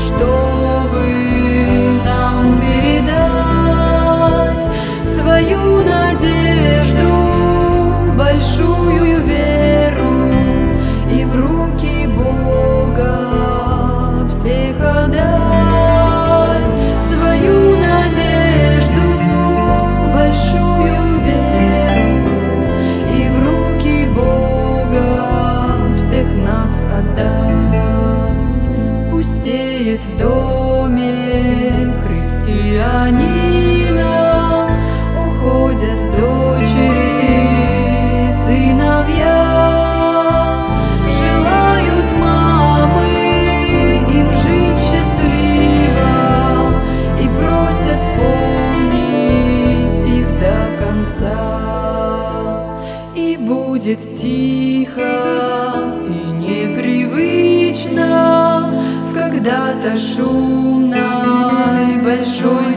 чтобы нам передать свою надежду, большую веру, и в руки Бога всех отдать. Свою надежду, большую веру, и в руки Бога всех нас отдать. Пустеет в доме христианина, уходят дочери, сыновья. Желают мамы им жить счастливо и просят помнить их до конца. И будет тихо и непривычно в когда-то шумной большой